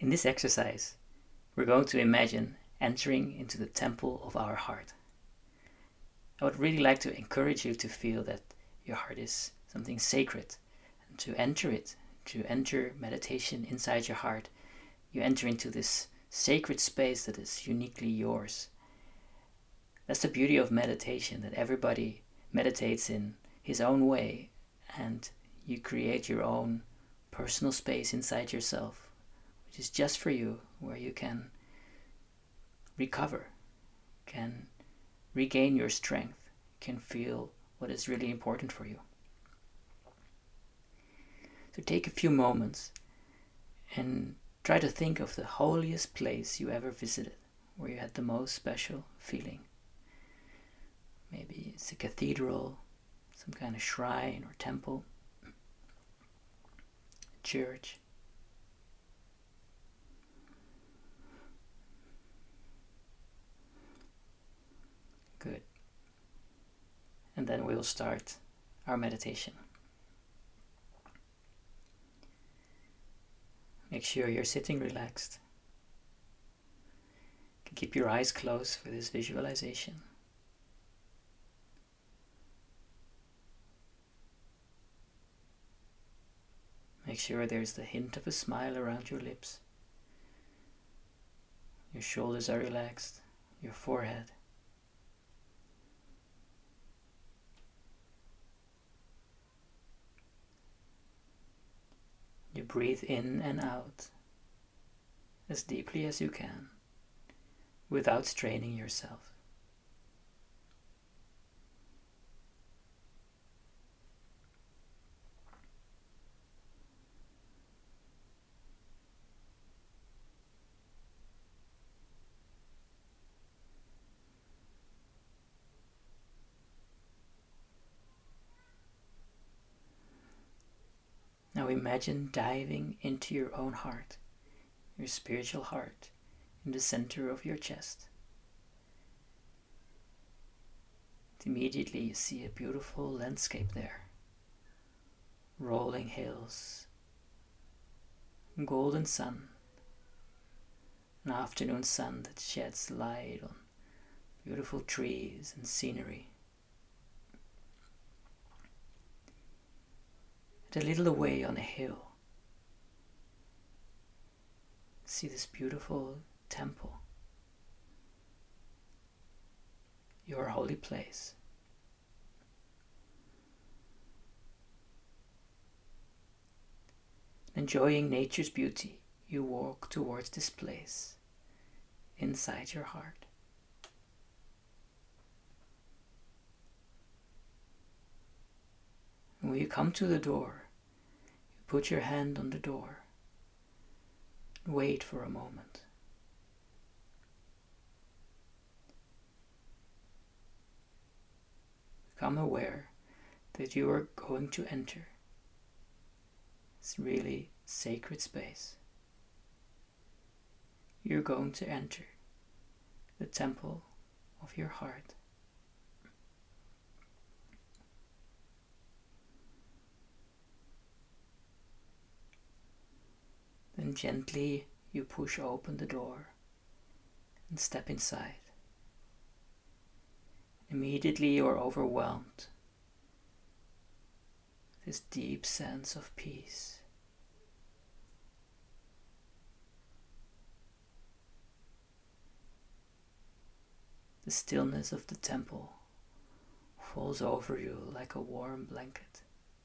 In this exercise, we're going to imagine entering into the temple of our heart. I would really like to encourage you to feel that your heart is something sacred, and to enter it, to enter meditation inside your heart. You enter into this sacred space that is uniquely yours. That's the beauty of meditation, that everybody meditates in his own way, and you create your own personal space inside yourself, which is just for you, where you can recover, can regain your strength, can feel what is really important for you. So take a few moments and try to think of the holiest place you ever visited, where you had the most special feeling. Maybe it's a cathedral, some kind of shrine or temple, a church. Good. And then we'll start our meditation. Make sure you're sitting relaxed. You can keep your eyes closed for this visualization. Make sure there's the hint of a smile around your lips. Your shoulders are relaxed, your forehead. You breathe in and out as deeply as you can, without straining yourself. Now imagine diving into your own heart, your spiritual heart, in the center of your chest. Immediately you see a beautiful landscape there. Rolling hills, golden sun, an afternoon sun that sheds light on beautiful trees and scenery. A little away on a hill, see this beautiful temple, your holy place. Enjoying nature's beauty, you walk towards this place inside your heart. And when you come to the door, put your hand on the door and wait for a moment. Become aware that you are going to enter this really sacred space. You're going to enter the temple of your heart. Then gently you push open the door and step inside. Immediately you are overwhelmed with this deep sense of peace. The stillness of the temple falls over you like a warm blanket.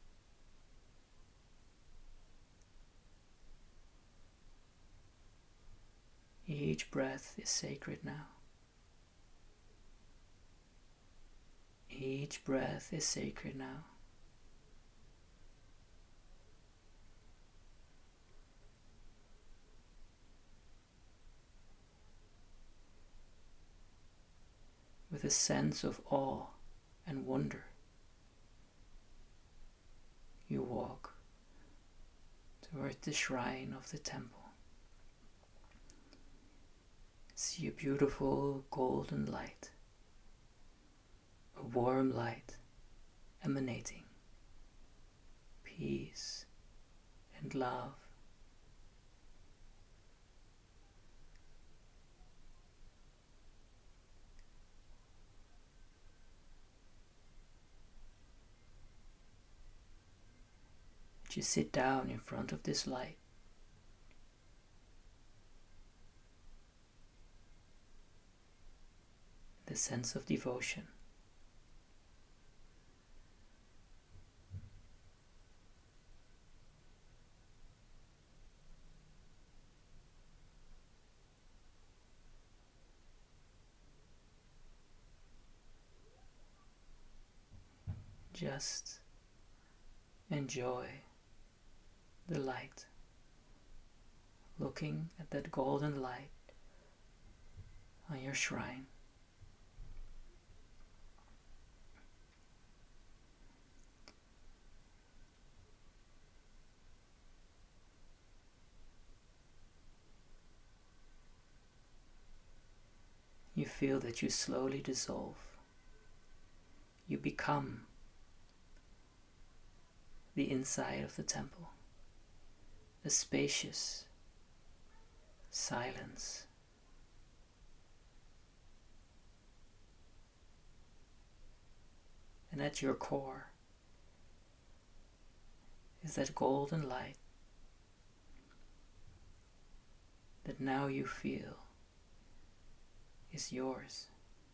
Each breath is sacred now. Each breath is sacred now. With a sense of awe and wonder, you walk toward the shrine of the temple. See a beautiful golden light, a warm light emanating peace and love. Just sit down in front of this light. The sense of devotion. Just enjoy the light, looking at that golden light on your shrine. You feel that you slowly dissolve. You become the inside of the temple, a spacious silence. And at your core is that golden light that now you feel is yours.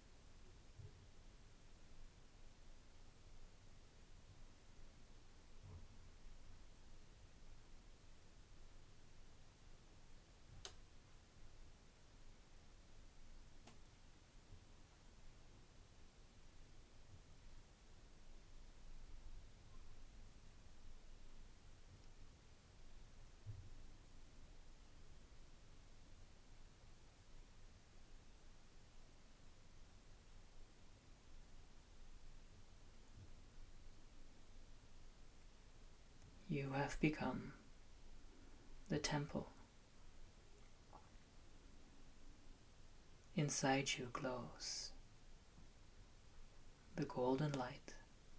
You have become the temple. Inside you glows the golden light.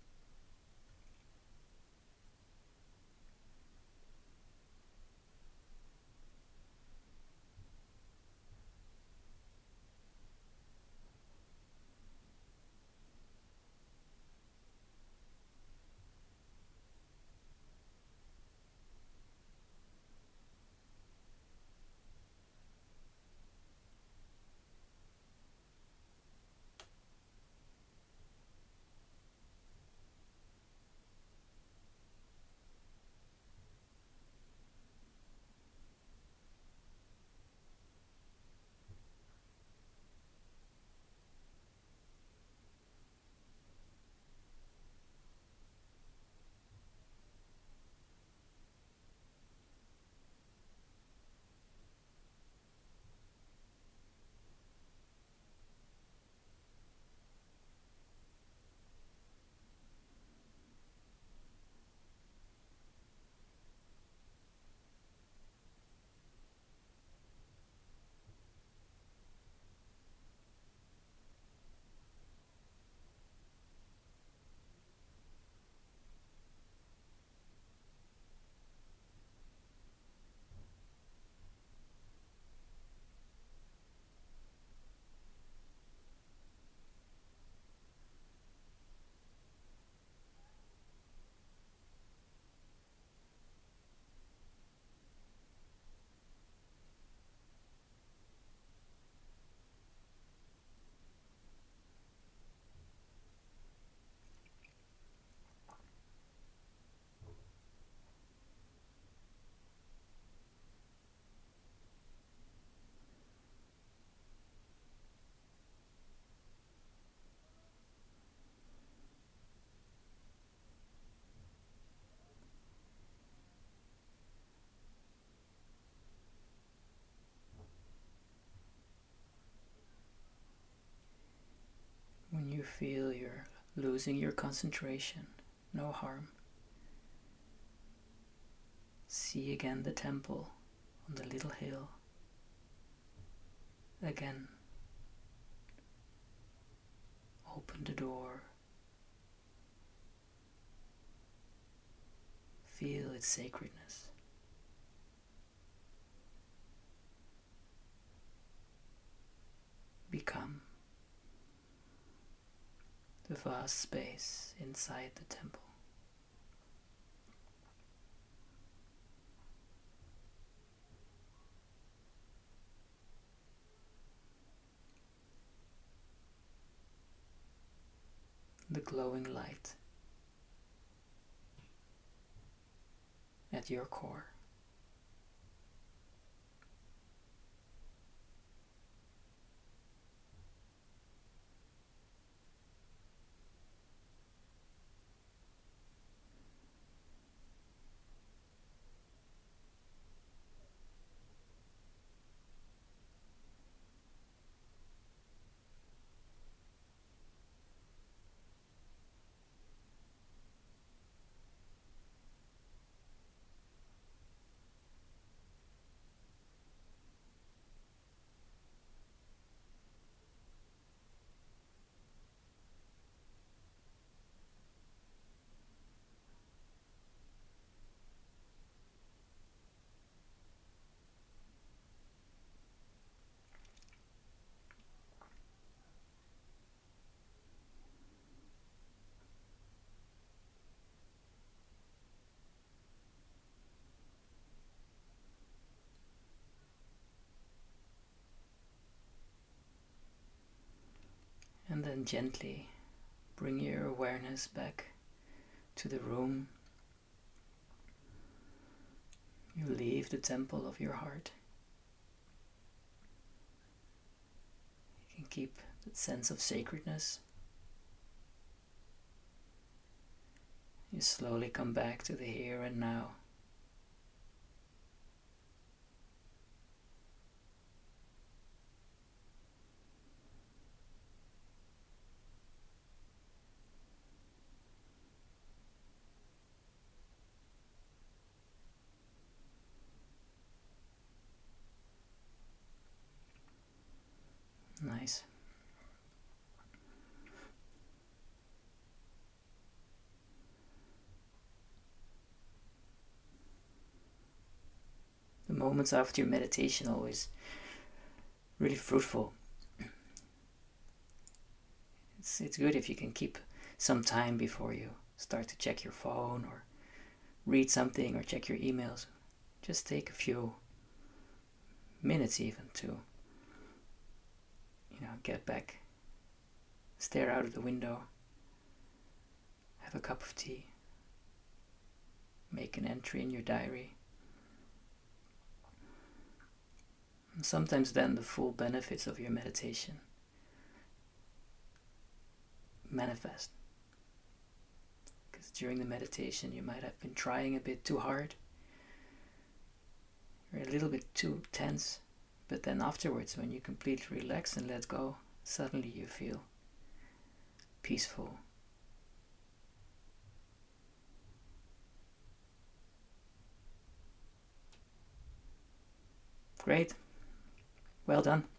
When you feel you're losing your concentration, no harm. See again the temple on the little hill. Again, open the door. Feel its sacredness. Become the vast space inside the temple. the glowing light at your core. And then gently bring your awareness back to the room. You leave the temple of your heart. You can keep that sense of sacredness. You slowly come back to the here and now. Nice. The moments after your meditation are always really fruitful. It's good if you can keep some time before you start to check your phone or read something or check your emails. Just take a few minutes even to get back, stare out of the window, have a cup of tea, make an entry in your diary. And sometimes then the full benefits of your meditation manifest. Because during the meditation you might have been trying a bit too hard, you're a little bit too tense. But then afterwards, when you completely relax and let go, suddenly you feel peaceful. Great. Well done.